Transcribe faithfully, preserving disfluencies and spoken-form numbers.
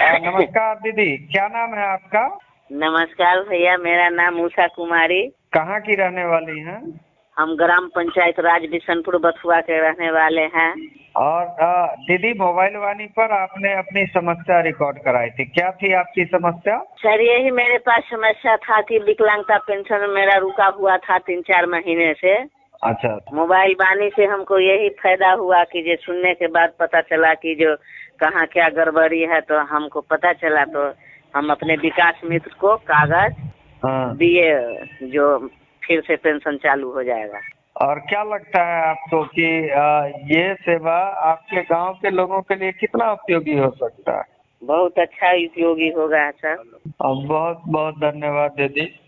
आ, नमस्कार दीदी, क्या नाम है आपका? नमस्कार भैया, मेरा नाम उषा कुमारी। कहाँ की रहने वाली हैं? हम ग्राम पंचायत राज बिशनपुर बथुआ के रहने वाले हैं। और आ, दीदी, मोबाइल वाणी पर आपने अपनी समस्या रिकॉर्ड कराई थी, क्या थी आपकी समस्या? सर, यही मेरे पास समस्या था कि विकलांगता पेंशन मेरा रुका हुआ था तीन चार महीने से। अच्छा। मोबाइल वाणी से हमको यही फायदा हुआ कि जो सुनने के बाद पता चला कि जो कहाँ क्या गड़बड़ी है, तो हमको पता चला, तो हम अपने विकास मित्र को कागज हाँ। दिए, जो फिर से पेंशन चालू हो जाएगा। और क्या लगता है आपको कि आ, ये सेवा आपके गांव के लोगों के लिए कितना उपयोगी हो सकता है? बहुत अच्छा उपयोगी होगा सर। बहुत बहुत धन्यवाद दीदी।